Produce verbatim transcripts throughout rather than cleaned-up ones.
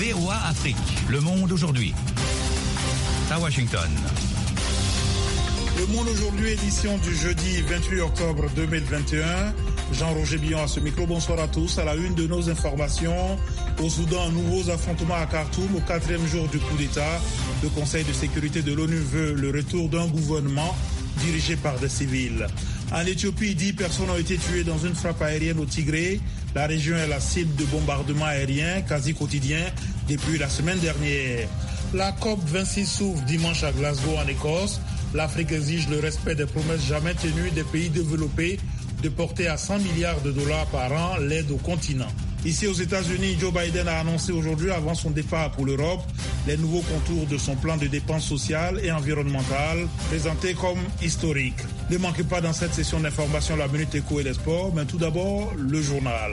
V O A Afrique, le monde aujourd'hui. À Washington. Le Monde aujourd'hui, édition du jeudi vingt-huit octobre deux mille vingt et un. Jean-Roger Billon à ce micro. Bonsoir à tous. À la une de nos informations, au Soudan, nouveaux affrontements à Khartoum au quatrième jour du coup d'État. Le Conseil de sécurité de l'ONU veut le retour d'un gouvernement dirigé par des civils. En Éthiopie, dix personnes ont été tuées dans une frappe aérienne au Tigré. La région est la cible de bombardements aériens quasi quotidiens depuis la semaine dernière. La COP vingt-six s'ouvre dimanche à Glasgow en Écosse. L'Afrique exige le respect des promesses jamais tenues des pays développés de porter à cent milliards de dollars par an l'aide au continent. Ici aux États-Unis, Joe Biden a annoncé aujourd'hui, avant son départ pour l'Europe, les nouveaux contours de son plan de dépenses sociales et environnementales, présenté comme historique. Ne manquez pas dans cette session d'information la Minute Éco et les sports, mais tout d'abord, le journal.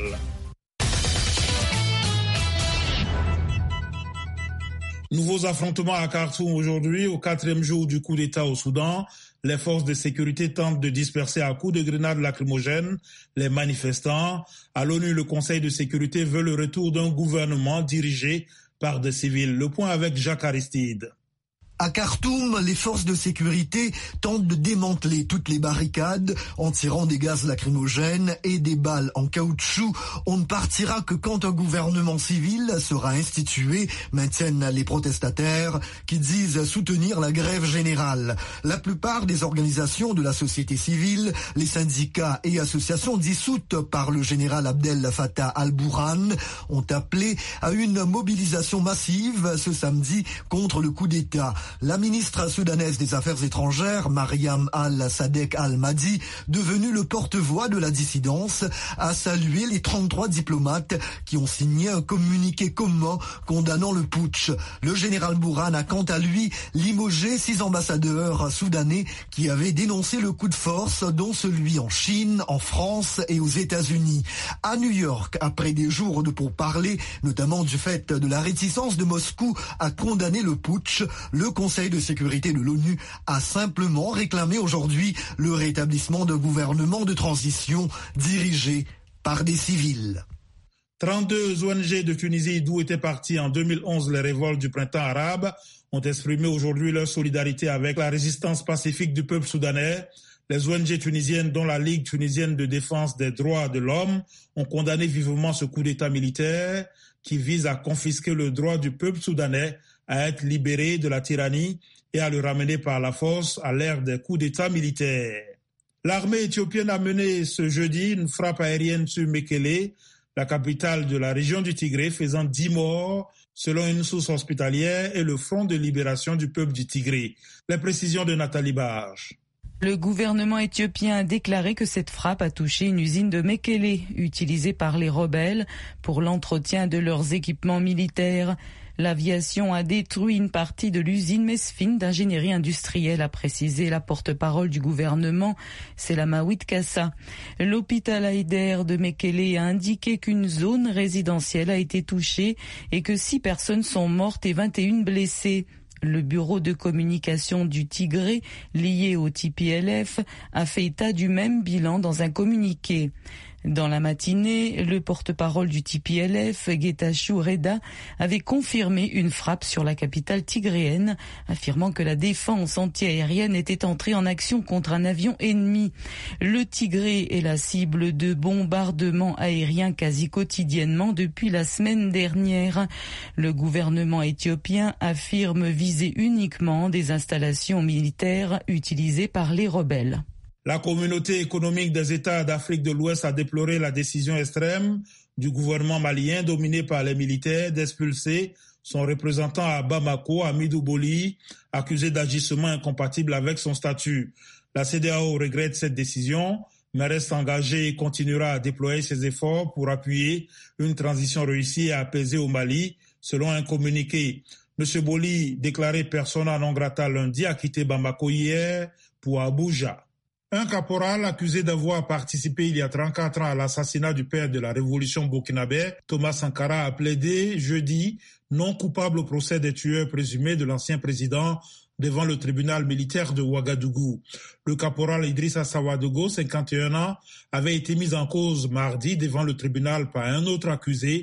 Nouveaux affrontements à Khartoum aujourd'hui, au quatrième jour du coup d'État au Soudan. Les forces de sécurité tentent de disperser à coups de grenades lacrymogènes les manifestants. À l'ONU, le Conseil de sécurité veut le retour d'un gouvernement dirigé par des civils. Le point avec Jacques Aristide. À Khartoum, les forces de sécurité tentent de démanteler toutes les barricades en tirant des gaz lacrymogènes et des balles en caoutchouc. On ne partira que quand un gouvernement civil sera institué, maintiennent les protestataires qui disent soutenir la grève générale. La plupart des organisations de la société civile, les syndicats et associations dissoutes par le général Abdel Fattah al-Burhan ont appelé à une mobilisation massive ce samedi contre le coup d'État. La ministre soudanaise des Affaires étrangères, Mariam al-Sadek al-Mahdi, devenue le porte-voix de la dissidence, a salué les trente-trois diplomates qui ont signé un communiqué commun condamnant le putsch. Le général Burhan a quant à lui limogé six ambassadeurs soudanais qui avaient dénoncé le coup de force, dont celui en Chine, en France et aux États-Unis. À New York, après des jours de pourparlers, notamment du fait de la réticence de Moscou à condamner le putsch, le Conseil de sécurité de l'ONU a simplement réclamé aujourd'hui le rétablissement d'un gouvernement de transition dirigé par des civils. trente-deux O N G de Tunisie, d'où étaient partis en deux mille onze les révoltes du printemps arabe, ont exprimé aujourd'hui leur solidarité avec la résistance pacifique du peuple soudanais. Les O N G tunisiennes, dont la Ligue tunisienne de défense des droits de l'homme, ont condamné vivement ce coup d'État militaire qui vise à confisquer le droit du peuple soudanais à être libéré de la tyrannie et à le ramener par la force à l'ère des coups d'État militaires. L'armée éthiopienne a mené ce jeudi une frappe aérienne sur Mekele, la capitale de la région du Tigré, faisant dix morts, selon une source hospitalière et le Front de libération du peuple du Tigré. Les précisions de Nathalie Barge. Le gouvernement éthiopien a déclaré que cette frappe a touché une usine de Mekele, utilisée par les rebelles pour l'entretien de leurs équipements militaires. L'aviation a détruit une partie de l'usine Mesfin d'ingénierie industrielle, a précisé la porte-parole du gouvernement, Selamawit Kassa. L'hôpital Haïder de Mekele a indiqué qu'une zone résidentielle a été touchée et que six personnes sont mortes et vingt et une blessées. Le bureau de communication du Tigré, lié au T P L F, a fait état du même bilan dans un communiqué. Dans la matinée, le porte-parole du T P L F, Getachew Reda, avait confirmé une frappe sur la capitale tigréenne, affirmant que la défense antiaérienne était entrée en action contre un avion ennemi. Le Tigré est la cible de bombardements aériens quasi quotidiennement depuis la semaine dernière. Le gouvernement éthiopien affirme viser uniquement des installations militaires utilisées par les rebelles. La communauté économique des États d'Afrique de l'Ouest a déploré la décision extrême du gouvernement malien dominé par les militaires d'expulser son représentant à Bamako, Hamidou Boli, accusé d'agissements incompatibles avec son statut. La C D A O regrette cette décision, mais reste engagée et continuera à déployer ses efforts pour appuyer une transition réussie et apaisée au Mali, selon un communiqué. M. Boli, déclaré persona non grata lundi, a quitté Bamako hier pour Abuja. Un caporal accusé d'avoir participé il y a trente-quatre ans à l'assassinat du père de la révolution burkinabé, Thomas Sankara, a plaidé jeudi non coupable au procès des tueurs présumés de l'ancien président devant le tribunal militaire de Ouagadougou. Le caporal Idrissa Sawadogo, cinquante et un ans, avait été mis en cause mardi devant le tribunal par un autre accusé,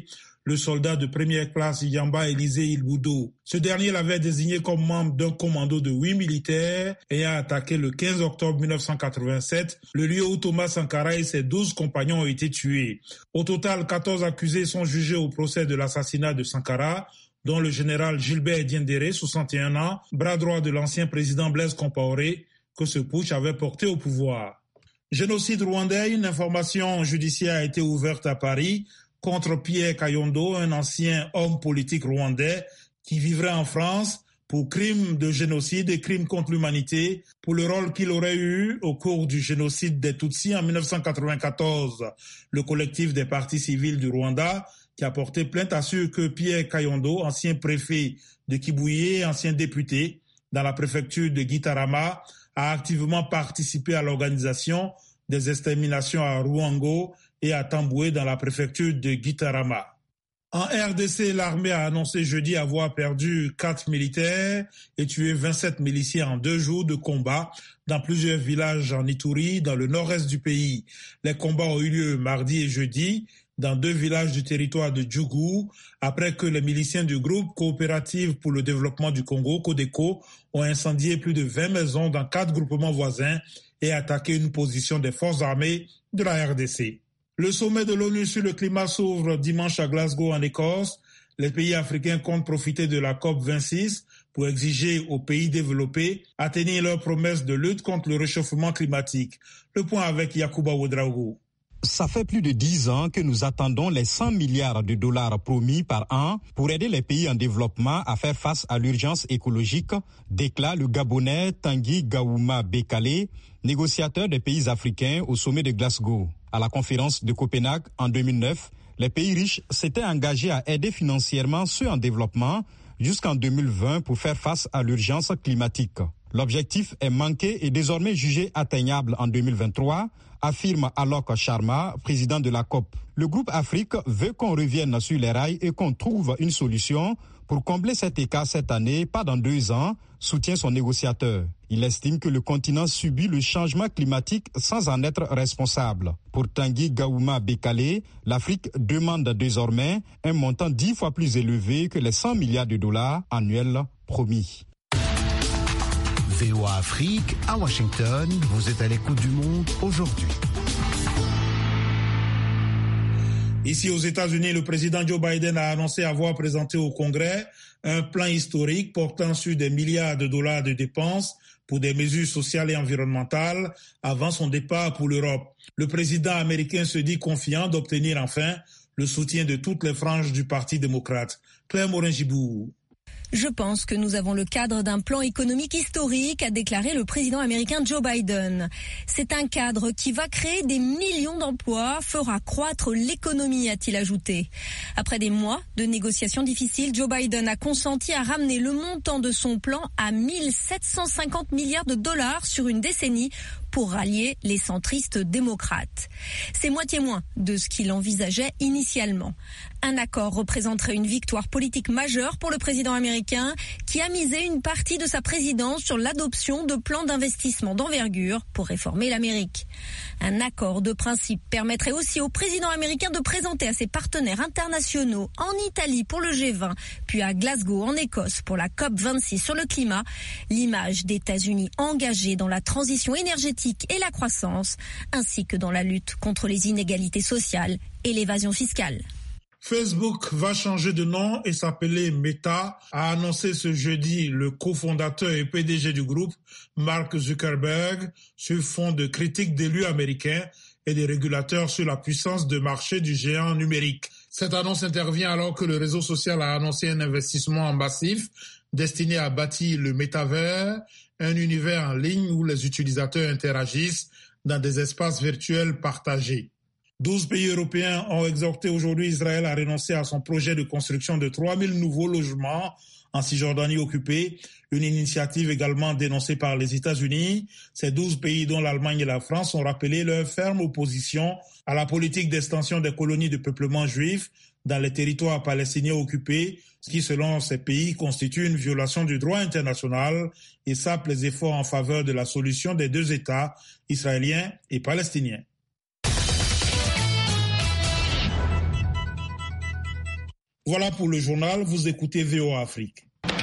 le soldat de première classe Yamba Élisée Ilboudo. Ce dernier l'avait désigné comme membre d'un commando de huit militaires ayant attaqué le quinze octobre mille neuf cent quatre-vingt-sept le lieu où Thomas Sankara et ses douze compagnons ont été tués. Au total, quatorze accusés sont jugés au procès de l'assassinat de Sankara, dont le général Gilbert Diendéré, soixante et un ans, bras droit de l'ancien président Blaise Compaoré, que ce putsch avait porté au pouvoir. Génocide rwandais, une information judiciaire a été ouverte à Paris contre Pierre Kayondo, un ancien homme politique rwandais qui vivrait en France pour crimes de génocide et crimes contre l'humanité pour le rôle qu'il aurait eu au cours du génocide des Tutsis en mille neuf cent quatre-vingt-quatorze. Le collectif des partis civils du Rwanda qui a porté plainte assure que Pierre Kayondo, ancien préfet de Kibuye, ancien député dans la préfecture de Gitarama, a activement participé à l'organisation des exterminations à Ruango et à Tamboué dans la préfecture de Gitarama. En R D C, l'armée a annoncé jeudi avoir perdu quatre militaires et tué vingt-sept miliciens en deux jours de combat dans plusieurs villages en Ituri, dans le nord-est du pays. Les combats ont eu lieu mardi et jeudi dans deux villages du territoire de Djougou, après que les miliciens du groupe coopératif pour le développement du Congo, Codeco, ont incendié plus de vingt maisons dans quatre groupements voisins et attaqué une position des forces armées de la R D C. Le sommet de l'ONU sur le climat s'ouvre dimanche à Glasgow en Écosse. Les pays africains comptent profiter de la COP vingt-six pour exiger aux pays développés à tenir leurs promesses de lutte contre le réchauffement climatique. Le point avec Yacouba Ouedraogo. Ça fait plus de dix ans que nous attendons les cent milliards de dollars promis par an pour aider les pays en développement à faire face à l'urgence écologique, déclare le Gabonais Tanguy Gaouma Bekale, négociateur des pays africains au sommet de Glasgow. À la conférence de Copenhague en deux mille neuf, les pays riches s'étaient engagés à aider financièrement ceux en développement jusqu'en deux mille vingt pour faire face à l'urgence climatique. L'objectif est manqué et désormais jugé atteignable en deux mille vingt-trois, affirme Alok Sharma, président de la COP. Le groupe Afrique veut qu'on revienne sur les rails et qu'on trouve une solution pour combler cet écart cette année, pas dans deux ans, soutient son négociateur. Il estime que le continent subit le changement climatique sans en être responsable. Pour Tanguy Gaouma Bekale, l'Afrique demande désormais un montant dix fois plus élevé que les cent milliards de dollars annuels promis. V O A Afrique, à Washington, vous êtes à l'écoute du monde aujourd'hui. Ici aux États-Unis, le président Joe Biden a annoncé avoir présenté au Congrès un plan historique portant sur des milliards de dollars de dépenses pour des mesures sociales et environnementales avant son départ pour l'Europe. Le président américain se dit confiant d'obtenir enfin le soutien de toutes les franges du Parti démocrate. Claire Morin-Gibourg. Je pense que nous avons le cadre d'un plan économique historique, a déclaré le président américain Joe Biden. C'est un cadre qui va créer des millions d'emplois, fera croître l'économie, a-t-il ajouté. Après des mois de négociations difficiles, Joe Biden a consenti à ramener le montant de son plan à mille sept cent cinquante milliards de dollars sur une décennie pour rallier les centristes démocrates. C'est moitié moins de ce qu'il envisageait initialement. Un accord représenterait une victoire politique majeure pour le président américain qui a misé une partie de sa présidence sur l'adoption de plans d'investissement d'envergure pour réformer l'Amérique. Un accord de principe permettrait aussi au président américain de présenter à ses partenaires internationaux en Italie pour le G vingt, puis à Glasgow en Écosse pour la COP vingt-six sur le climat, l'image d'États-Unis engagés dans la transition énergétique et la croissance, ainsi que dans la lutte contre les inégalités sociales et l'évasion fiscale. Facebook va changer de nom et s'appeler Meta, a annoncé ce jeudi le cofondateur et P D G du groupe, Mark Zuckerberg, sur fond de critiques d'élus américains et des régulateurs sur la puissance de marché du géant numérique. Cette annonce intervient alors que le réseau social a annoncé un investissement massif destiné à bâtir le métavers, un univers en ligne où les utilisateurs interagissent dans des espaces virtuels partagés. Douze pays européens ont exhorté aujourd'hui Israël à renoncer à son projet de construction de trois mille nouveaux logements en Cisjordanie occupée, une initiative également dénoncée par les États-Unis. Ces douze pays, dont l'Allemagne et la France, ont rappelé leur ferme opposition à la politique d'extension des colonies de peuplement juif dans les territoires palestiniens occupés, ce qui, selon ces pays, constitue une violation du droit international et sape les efforts en faveur de la solution des deux États, israéliens et palestiniens. Voilà pour le journal, vous écoutez V O A Afrique.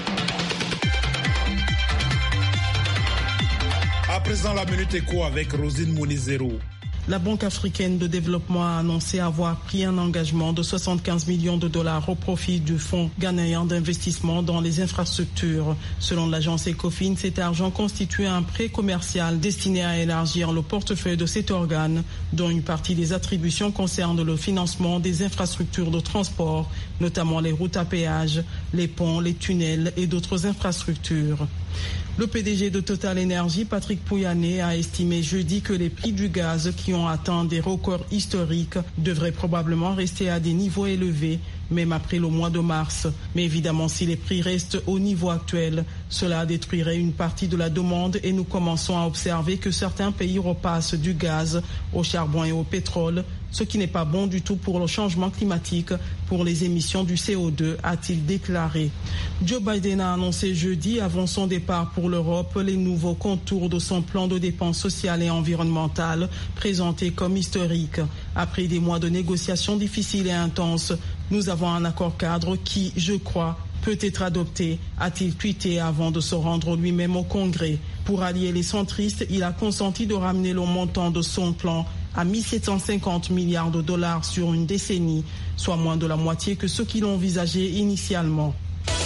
À présent, la Minute Éco avec Rosine Mounizero. La Banque africaine de développement a annoncé avoir pris un engagement de soixante-quinze millions de dollars au profit du Fonds ghanéen d'investissement dans les infrastructures. Selon l'agence Ecofin, cet argent constitue un prêt commercial destiné à élargir le portefeuille de cet organe, dont une partie des attributions concerne le financement des infrastructures de transport, notamment les routes à péage, les ponts, les tunnels et d'autres infrastructures. Le P D G de Total Energy, Patrick Pouyanné, a estimé jeudi que les prix du gaz qui ont atteint des records historiques devraient probablement rester à des niveaux élevés, même après le mois de mars. Mais évidemment, si les prix restent au niveau actuel, cela détruirait une partie de la demande et nous commençons à observer que certains pays repassent du gaz au charbon et au pétrole, ce qui n'est pas bon du tout pour le changement climatique, pour les émissions du C O deux, a-t-il déclaré. Joe Biden a annoncé jeudi, avant son départ pour l'Europe, les nouveaux contours de son plan de dépenses sociales et environnementales, présenté comme historique. Après des mois de négociations difficiles et intenses, nous avons un accord cadre qui, je crois, peut être adopté, a-t-il tweeté avant de se rendre lui-même au Congrès. Pour allier les centristes, il a consenti de ramener le montant de son plan à mille sept cent cinquante milliards de dollars sur une décennie, soit moins de la moitié que ce qu'il envisageait initialement.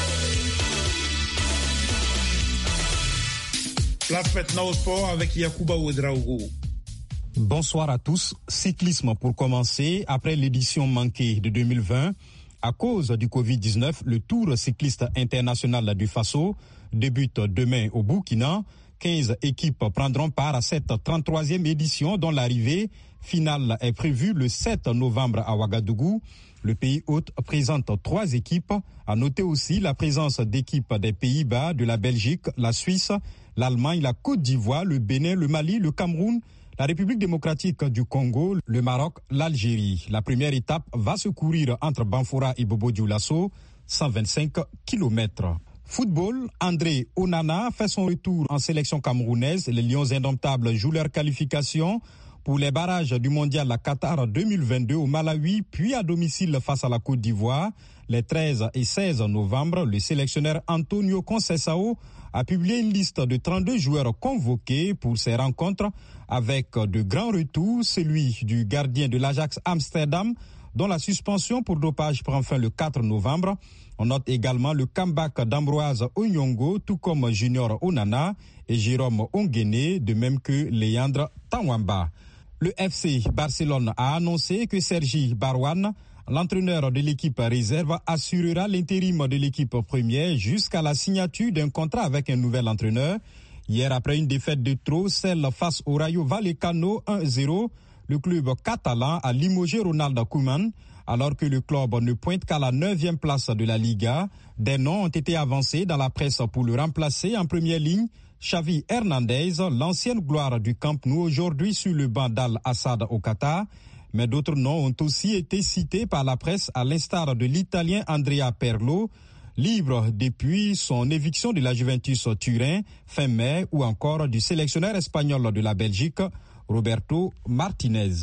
Place maintenant au sport avec Yacouba Ouedraogo. Bonsoir à tous. Cyclisme pour commencer. Après l'édition manquée de deux mille vingt, à cause du covid dix-neuf, le Tour cycliste international du Faso débute demain au Burkina. quinze équipes prendront part à cette trente-troisième édition dont l'arrivée finale est prévue le sept novembre à Ouagadougou. Le pays hôte présente trois équipes. À noter aussi la présence d'équipes des Pays-Bas, de la Belgique, la Suisse, l'Allemagne, la Côte d'Ivoire, le Bénin, le Mali, le Cameroun, la République démocratique du Congo, le Maroc, l'Algérie. La première étape va se courir entre Banfora et Bobo-Dioulasso, cent vingt-cinq kilomètres. Football, André Onana fait son retour en sélection camerounaise. Les Lions indomptables jouent leur qualification pour les barrages du mondial à Qatar deux mille vingt-deux au Malawi, puis à domicile face à la Côte d'Ivoire. Les treize et seize novembre, le sélectionneur Antonio Conceição a publié une liste de trente-deux joueurs convoqués pour ces rencontres avec de grands retours, celui du gardien de l'Ajax Amsterdam, dont la suspension pour dopage prend fin le quatre novembre. On note également le comeback d'Ambroise Onyongo, tout comme Junior Onana et Jérôme Onguéné, de même que Léandre Tawamba. Le F C Barcelone a annoncé que Sergi Barwan, l'entraîneur de l'équipe réserve, assurera l'intérim de l'équipe première jusqu'à la signature d'un contrat avec un nouvel entraîneur. Hier, après une défaite de trop, celle face au Rayo Vallecano un zéro, le club catalan a limogé Ronald Koeman, alors que le club ne pointe qu'à la neuvième place de la Liga. Des noms ont été avancés dans la presse pour le remplacer en première ligne. Xavi Hernandez, l'ancienne gloire du Camp Nou, aujourd'hui sur le banc d'Al-Assad au Qatar. Mais d'autres noms ont aussi été cités par la presse, à l'instar de l'Italien Andrea Pirlo, libre depuis son éviction de la Juventus Turin fin mai, ou encore du sélectionneur espagnol de la Belgique, Roberto Martinez.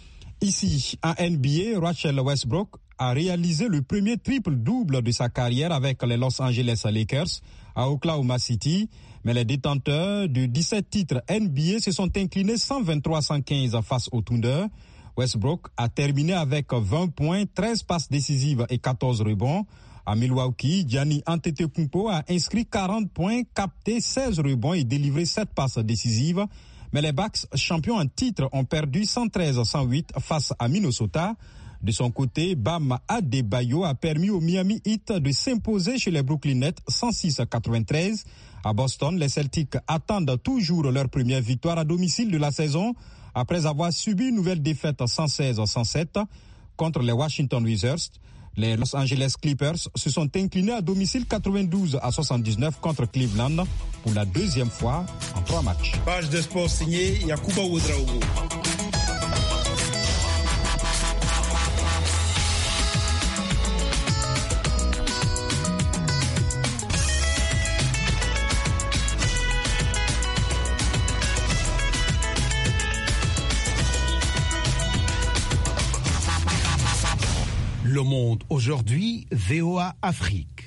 Ici, en N B A, Russell Westbrook a réalisé le premier triple-double de sa carrière avec les Los Angeles Lakers à Oklahoma City, mais les détenteurs de dix-sept titres N B A se sont inclinés cent vingt-trois à cent quinze face au Thunder. Westbrook a terminé avec vingt points, treize passes décisives et quatorze rebonds. À Milwaukee, Giannis Antetokounmpo a inscrit quarante points, capté seize rebonds et délivré sept passes décisives. Mais les Bucks, champions en titre, ont perdu cent treize à cent huit face à Minnesota. De son côté, Bam Adebayo a permis au Miami Heat de s'imposer chez les Brooklyn Nets cent six à quatre-vingt-treize. À Boston, les Celtics attendent toujours leur première victoire à domicile de la saison après avoir subi une nouvelle défaite cent seize à cent sept contre les Washington Wizards. Les Los Angeles Clippers se sont inclinés à domicile quatre-vingt-douze à soixante-dix-neuf contre Cleveland pour la deuxième fois en trois matchs. Page de sport signée Yacouba Ouedraogo. Le Monde aujourd'hui, V O A Afrique.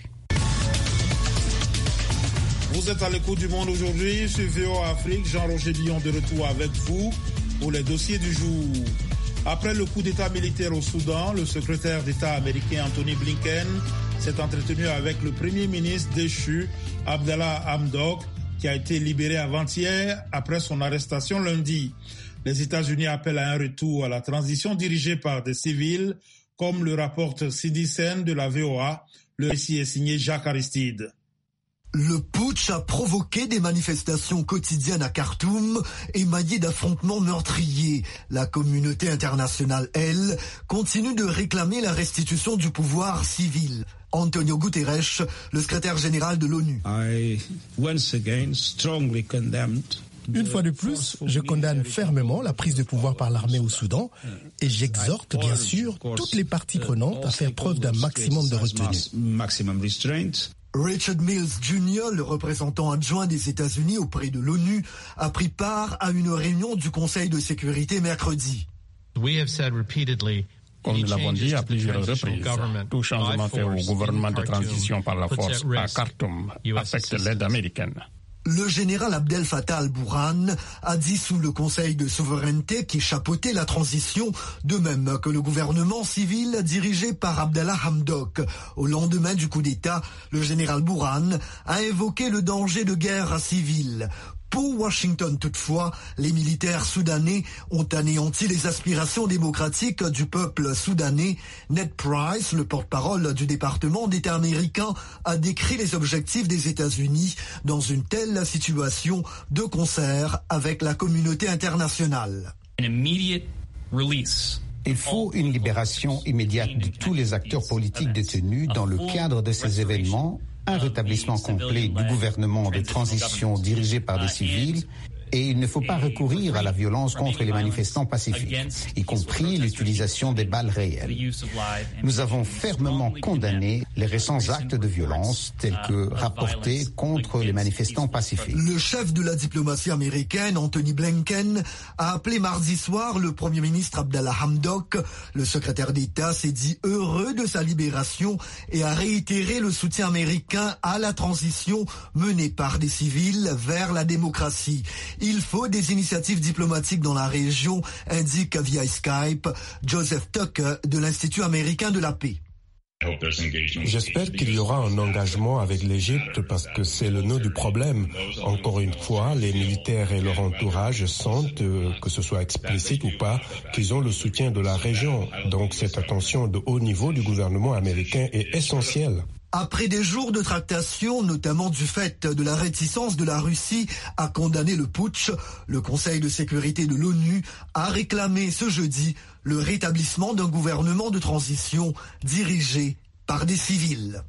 Vous êtes à l'écoute du Monde aujourd'hui sur V O A Afrique. Jean-Roger Billon de retour avec vous pour les dossiers du jour. Après le coup d'État militaire au Soudan, le secrétaire d'État américain Anthony Blinken s'est entretenu avec le premier ministre déchu Abdallah Hamdok, qui a été libéré avant-hier après son arrestation lundi. Les États-Unis appellent à un retour à la transition dirigée par des civils, comme le rapporte Sidi Sen de la V O A. Le récit est signé Jacques Aristide. Le putsch a provoqué des manifestations quotidiennes à Khartoum, émaillées d'affrontements meurtriers. La communauté internationale, elle, continue de réclamer la restitution du pouvoir civil. Antonio Guterres, le secrétaire général de l'ONU. I once again strongly condemned Une fois de plus, je condamne fermement la prise de pouvoir par l'armée au Soudan et j'exhorte bien sûr toutes les parties prenantes à faire preuve d'un maximum de retenue. Richard Mills Junior, le représentant adjoint des États-Unis auprès de l'ONU, a pris part à une réunion du Conseil de sécurité mercredi. Comme nous l'avons dit à plusieurs reprises, tout changement fait au gouvernement de transition par la force à Khartoum affecte l'aide américaine. Le général Abdel Fattah al-Burhan a dit sous le Conseil de souveraineté qui chapeautait la transition, de même que le gouvernement civil dirigé par Abdallah Hamdok. Au lendemain du coup d'État, le général Burhan a évoqué le danger de guerre civile. Pour Washington, toutefois, les militaires soudanais ont anéanti les aspirations démocratiques du peuple soudanais. Ned Price, le porte-parole du département d'État américain, a décrit les objectifs des États-Unis dans une telle situation de concert avec la communauté internationale. Il faut une libération immédiate de tous les acteurs politiques détenus dans le cadre de ces événements, un rétablissement complet du gouvernement de transition dirigé par des civils, et il ne faut pas recourir à la violence contre les manifestants pacifiques, y compris l'utilisation des balles réelles. Nous avons fermement condamné les récents actes de violence tels que rapportés contre les manifestants pacifiques. Le chef de la diplomatie américaine, Anthony Blinken, a appelé mardi soir le Premier ministre Abdallah Hamdok. Le secrétaire d'État s'est dit heureux de sa libération et a réitéré le soutien américain à la transition menée par des civils vers la démocratie. Il faut des initiatives diplomatiques dans la région, indique via Skype Joseph Tucker de l'Institut américain de la paix. J'espère qu'il y aura un engagement avec l'Égypte parce que c'est le nœud du problème. Encore une fois, les militaires et leur entourage sentent, que ce soit explicite ou pas, qu'ils ont le soutien de la région. Donc cette attention de haut niveau du gouvernement américain est essentielle. Après des jours de tractation, notamment du fait de la réticence de la Russie à condamner le putsch, le Conseil de sécurité de l'ONU a réclamé ce jeudi le rétablissement d'un gouvernement de transition dirigé par des civils.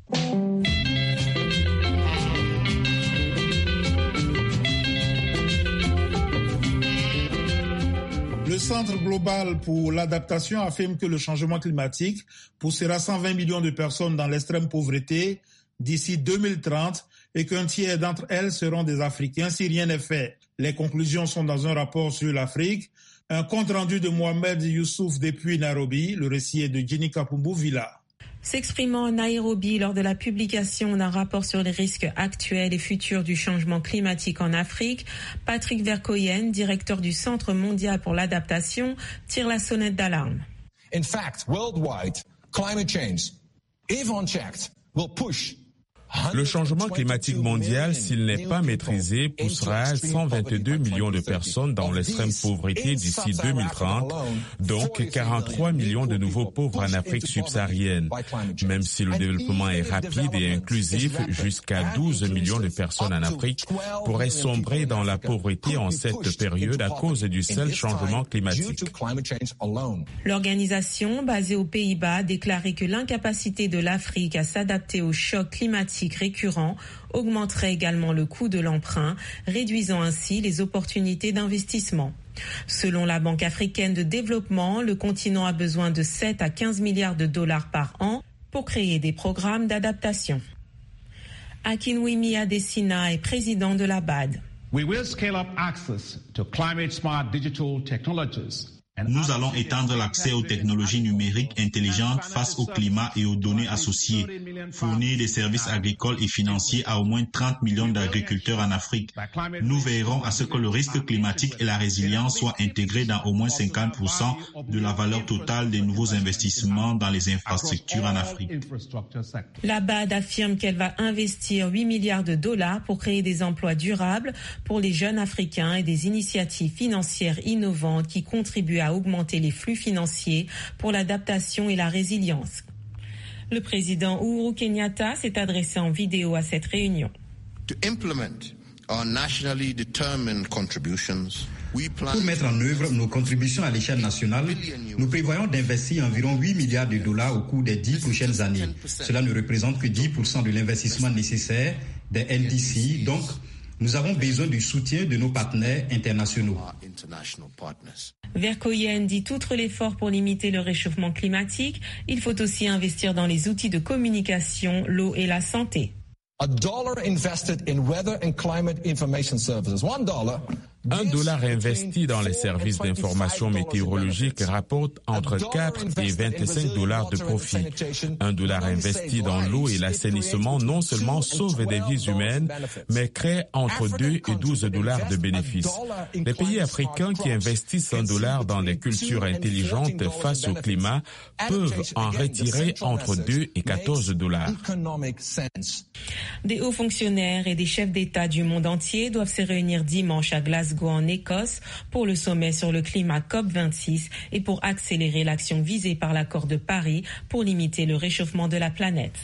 Le Centre global pour l'adaptation affirme que le changement climatique poussera cent vingt millions de personnes dans l'extrême pauvreté d'ici deux mille trente et qu'un tiers d'entre elles seront des Africains si rien n'est fait. Les conclusions sont dans un rapport sur l'Afrique. Un compte-rendu de Mohamed Youssouf depuis Nairobi. Le récit est de Jenny Kapumbu Villa. S'exprimant à Nairobi lors de la publication d'un rapport sur les risques actuels et futurs du changement climatique en Afrique, Patrick Vercoyen, directeur du Centre mondial pour l'adaptation, tire la sonnette d'alarme. In fact, worldwide, climate change, if unchecked, will push Le changement climatique mondial, s'il n'est pas maîtrisé, poussera cent vingt-deux millions de personnes dans l'extrême pauvreté d'ici deux mille trente, donc quarante-trois millions de nouveaux pauvres en Afrique subsaharienne. Même si le développement est rapide et inclusif, jusqu'à douze millions de personnes en Afrique pourraient sombrer dans la pauvreté en cette période à cause du seul changement climatique. L'organisation, basée aux Pays-Bas, a déclaré que l'incapacité de l'Afrique à s'adapter aux chocs climatiques récurrents augmenterait également le coût de l'emprunt, réduisant ainsi les opportunités d'investissement. Selon la Banque africaine de développement, le continent a besoin de sept à quinze milliards de dollars par an pour créer des programmes d'adaptation. Akinwumi Adesina est président de la B A D. We will scale up access to climate-smart digital technologies. Nous allons étendre l'accès aux technologies numériques intelligentes face au climat et aux données associées, fournir des services agricoles et financiers à au moins trente millions d'agriculteurs en Afrique. Nous veillerons à ce que le risque climatique et la résilience soient intégrés dans au moins cinquante pour cent de la valeur totale des nouveaux investissements dans les infrastructures en Afrique. La B A D affirme qu'elle va investir huit milliards de dollars pour créer des emplois durables pour les jeunes Africains et des initiatives financières innovantes qui contribuent à augmenter les flux financiers pour l'adaptation et la résilience. Le président Uhuru Kenyatta s'est adressé en vidéo à cette réunion. To implement our nationally determined contributions, we plan Pour mettre en œuvre nos contributions à l'échelle nationale, nous prévoyons d'investir environ huit milliards de dollars au cours des dix prochaines années. Cela ne représente que dix pour cent de l'investissement nécessaire des N D C, donc nous avons besoin du soutien de nos partenaires internationaux. Vercoyen dit outre l'effort pour limiter le réchauffement climatique, il faut aussi investir dans les outils de communication, l'eau et la santé. A dollar invested in weather and climate information services. One dollar. Un dollar investi dans les services d'information météorologique rapporte entre quatre et vingt-cinq dollars de profit. Un dollar investi dans l'eau et l'assainissement non seulement sauve des vies humaines, mais crée entre deux et douze dollars de bénéfices. Les pays africains qui investissent un dollar dans des cultures intelligentes face au climat peuvent en retirer entre deux et quatorze dollars. Des hauts fonctionnaires et des chefs d'État du monde entier doivent se réunir dimanche à Glasgow en Écosse pour le sommet sur le climat COP vingt-six et pour accélérer l'action visée par l'accord de Paris pour limiter le réchauffement de la planète.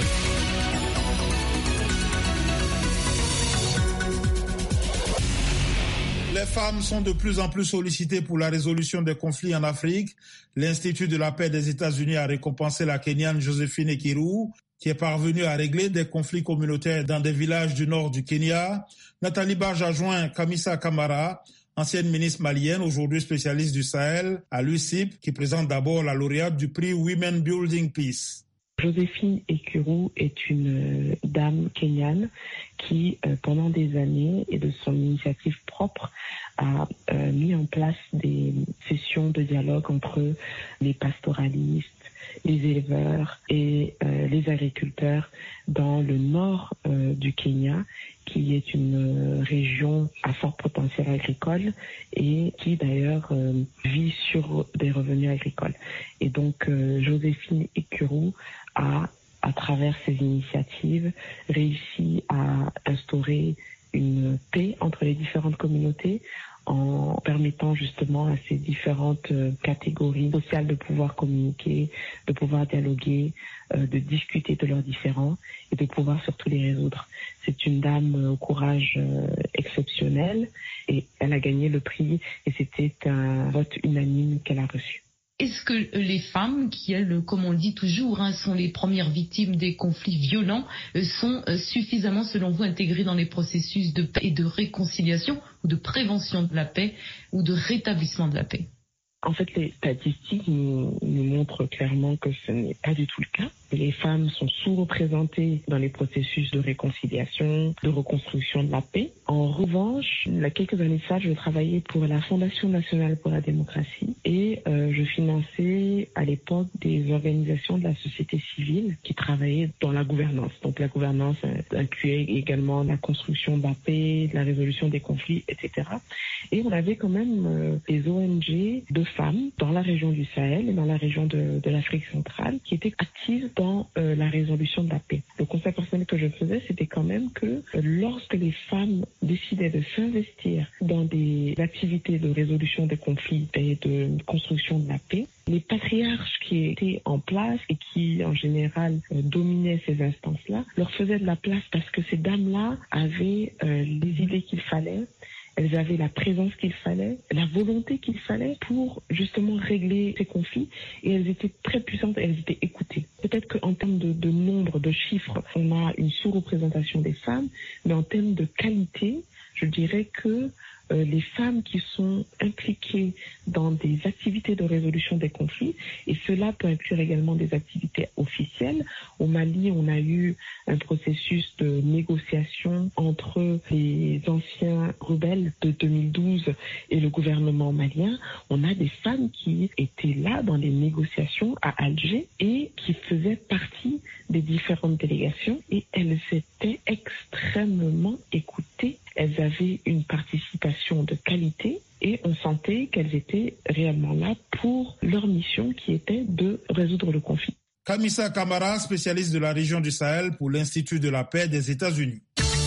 Les femmes sont de plus en plus sollicitées pour la résolution des conflits en Afrique. L'Institut de la paix des États-Unis a récompensé la Kenyane Josephine Ikiru, qui est parvenue à régler des conflits communautaires dans des villages du nord du Kenya. Nathalie Barge a joint Kamisa Kamara, ancienne ministre malienne, aujourd'hui spécialiste du Sahel, à l'U C I P, qui présente d'abord la lauréate du prix Women Building Peace. Joséphine Ikiru est une dame kenyane qui, euh, pendant des années et de son initiative propre, a euh, mis en place des sessions de dialogue entre les pastoralistes, les éleveurs et euh, les agriculteurs dans le nord euh, du Kenya, qui est une euh, région à fort potentiel agricole et qui d'ailleurs euh, vit sur des revenus agricoles. Et donc euh, Joséphine Ikiru a, à travers ses initiatives, réussi à instaurer une paix entre les différentes communautés en permettant justement à ces différentes catégories sociales de pouvoir communiquer, de pouvoir dialoguer, euh, de discuter de leurs différends et de pouvoir surtout les résoudre. C'est une dame au courage euh, exceptionnel et elle a gagné le prix et c'était un vote unanime qu'elle a reçu. Est-ce que les femmes, qui, elles, comme on le dit toujours, hein, sont les premières victimes des conflits violents, sont suffisamment, selon vous, intégrées dans les processus de paix et de réconciliation ou de prévention de la paix ou de rétablissement de la paix? En fait, les statistiques nous, nous montrent clairement que ce n'est pas du tout le cas. Les femmes sont sous-représentées dans les processus de réconciliation, de reconstruction de la paix. En revanche, il y a quelques années de ça, je travaillais pour la Fondation nationale pour la démocratie et euh, je finançais à l'époque des organisations de la société civile qui travaillaient dans la gouvernance. Donc la gouvernance incluait également la construction de la paix, de la résolution des conflits, et cetera. Et on avait quand même euh, des O N G de femmes dans la région du Sahel et dans la région de, de l'Afrique centrale qui étaient actives dans euh, la résolution de la paix. Le constat personnel que je faisais, c'était quand même que euh, lorsque les femmes décidaient de s'investir dans des activités de résolution des conflits et de construction de la paix, les patriarches qui étaient en place et qui, en général, euh, dominaient ces instances-là, leur faisaient de la place parce que ces dames-là avaient euh, les idées qu'il fallait. Elles avaient la présence qu'il fallait, la volonté qu'il fallait pour justement régler ces conflits et elles étaient très puissantes, elles étaient écoutées. Peut-être qu'en termes de, de nombre, de chiffres, on a une sous-représentation des femmes, mais en termes de qualité, je dirais que euh, les femmes qui sont impliquées dans des activités de résolution des conflits, et cela peut inclure également des activités officielles. Au Mali, on a eu un processus de négociation entre les anciens rebelles de deux mille douze et le gouvernement malien. On a des femmes qui étaient là dans les négociations à Alger et qui faisaient partie des différentes délégations, et elles étaient extrêmement écoutées. Elles avaient une participation de qualité et on sentait qu'elles étaient réellement là pour leur mission qui était de résoudre le conflit. Kamissa Kamara, spécialiste de la région du Sahel pour l'Institut de la paix des États-Unis.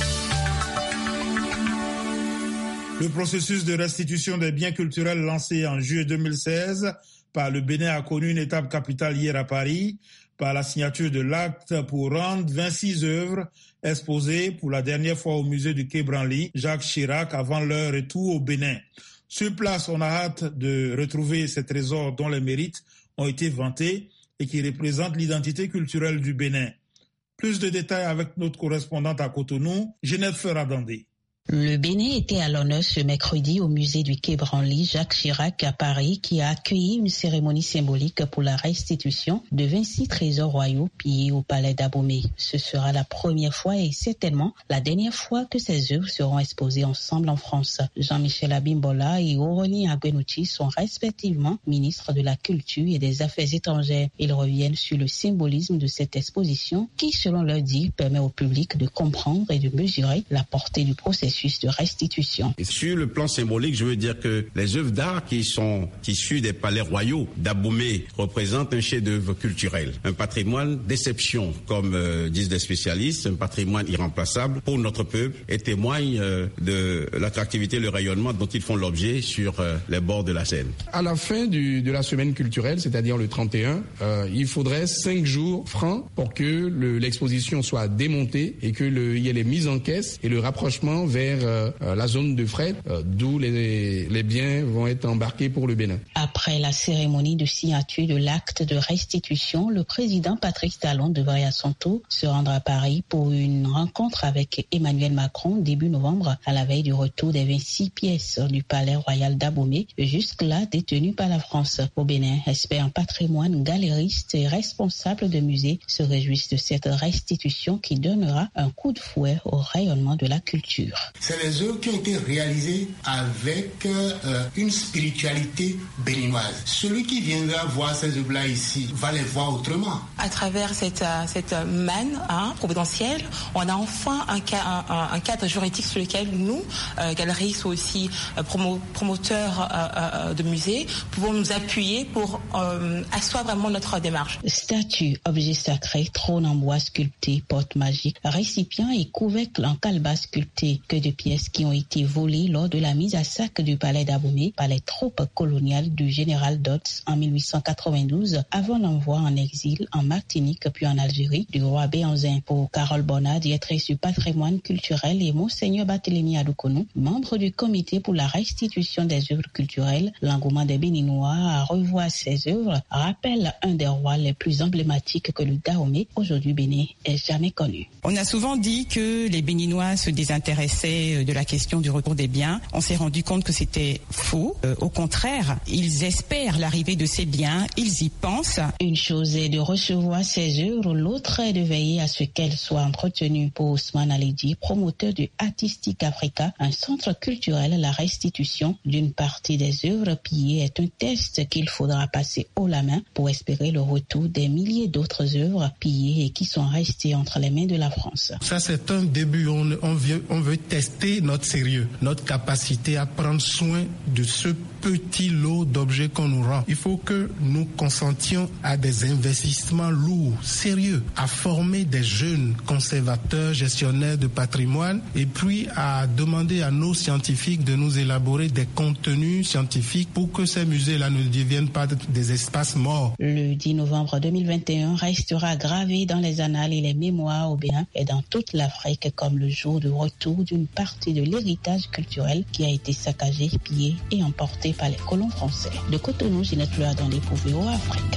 Le processus de restitution des biens culturels lancé en juillet deux mille seize par le Bénin a connu une étape capitale hier à Paris, par la signature de l'acte pour rendre vingt-six œuvres exposées pour la dernière fois au musée du Quai Branly, Jacques Chirac, avant leur retour au Bénin. Sur place, on a hâte de retrouver ces trésors dont les mérites ont été vantés et qui représentent l'identité culturelle du Bénin. Plus de détails avec notre correspondante à Cotonou, Genève Radandé. Le Bénin était à l'honneur ce mercredi au musée du Quai Branly, Jacques Chirac à Paris, qui a accueilli une cérémonie symbolique pour la restitution de vingt-six trésors royaux pillés au palais d'Abomey. Ce sera la première fois et certainement la dernière fois que ces œuvres seront exposées ensemble en France. Jean-Michel Abimbola et Oroni Agbenouchi sont respectivement ministres de la Culture et des Affaires étrangères. Ils reviennent sur le symbolisme de cette exposition qui, selon leur dit, permet au public de comprendre et de mesurer la portée du processus de restitution. Et sur le plan symbolique, je veux dire que les œuvres d'art qui sont issues des palais royaux d'Abomey représentent un chef-d'œuvre culturel, un patrimoine d'exception, comme euh, disent les spécialistes, un patrimoine irremplaçable pour notre peuple et témoigne euh, de l'attractivité et le rayonnement dont ils font l'objet sur euh, les bords de la Seine. À la fin du, de la semaine culturelle, c'est-à-dire le trente et un, euh, il faudrait cinq jours francs pour que le, l'exposition soit démontée et que le, il y ait les mises en caisse et le rapprochement vers Euh, la zone de fret, euh, d'où les, les biens vont être embarqués pour le Bénin. Après la cérémonie de signature de l'acte de restitution, le président Patrice Talon devrait à son tour se rendre à Paris pour une rencontre avec Emmanuel Macron début novembre, à la veille du retour des vingt-six pièces du palais royal d'Abomey, jusque-là détenues par la France. Au Bénin, experts en patrimoine, galéristes et responsables de musées se réjouissent de cette restitution qui donnera un coup de fouet au rayonnement de la culture. C'est les œuvres qui ont été réalisées avec euh, une spiritualité béninoise. Celui qui viendra voir ces œuvres-là ici va les voir autrement. À travers cette, cette manne hein, providentielle, on a enfin un, un, un cadre juridique sur lequel nous, euh, galeristes ou aussi euh, promo, promoteurs euh, euh, de musées, pouvons nous appuyer pour euh, asseoir vraiment notre démarche. Statues, objets sacrés, trône en bois sculpté, porte magique, récipients et couvercles en calebasse sculptés, que de pièces qui ont été volées lors de la mise à sac du palais d'Abomey par les troupes coloniales du général Dodds en mille huit cent quatre-vingt-douze, avant l'envoi en exil en Martinique puis en Algérie du roi Béhanzin. Pour Carole Bonnat, directrice du patrimoine culturel, et Monseigneur Barthélemy Adoukonou, membre du comité pour la restitution des œuvres culturelles, l'engouement des Béninois à revoir ces œuvres rappelle un des rois les plus emblématiques que le Dahomey, aujourd'hui Bénin, ait jamais connu. On a souvent dit que les Béninois se désintéressaient de la question du retour des biens. On s'est rendu compte que c'était faux. Euh, au contraire, ils espèrent l'arrivée de ces biens, ils y pensent. Une chose est de recevoir ces œuvres, l'autre est de veiller à ce qu'elles soient entretenues. Pour Ousmane Aledi, promoteur du Artistic Africa, un centre culturel, la restitution d'une partie des œuvres pillées est un test qu'il faudra passer haut la main pour espérer le retour des milliers d'autres œuvres pillées et qui sont restées entre les mains de la France. Ça, c'est un début. On, on veut, on veut tester notre sérieux, notre capacité à prendre soin de ce petit lot d'objets qu'on nous rend. Il faut que nous consentions à des investissements lourds, sérieux, à former des jeunes conservateurs, gestionnaires de patrimoine, et puis à demander à nos scientifiques de nous élaborer des contenus scientifiques pour que ces musées-là ne deviennent pas des espaces morts. Le dix novembre deux mille vingt et un restera gravé dans les annales et les mémoires au Bénin et dans toute l'Afrique comme le jour de retour d'une partie de l'héritage culturel qui a été saccagé, pillé et emporté par les colons français. De Cotonou, Ginette Fleur dans les V O Afrique.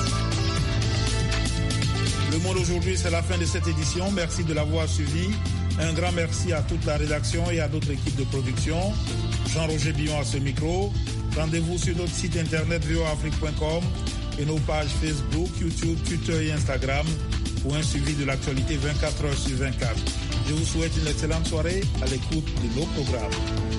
Le Monde aujourd'hui, c'est la fin de cette édition. Merci de l'avoir suivi. Un grand merci à toute la rédaction et à notre équipe de production. Jean-Roger Billon à ce micro. Rendez-vous sur notre site internet v o afrique point com et nos pages Facebook, YouTube, Twitter et Instagram pour un suivi de l'actualité vingt-quatre heures sur vingt-quatre. Je vous souhaite une excellente soirée à l'écoute de nos programmes.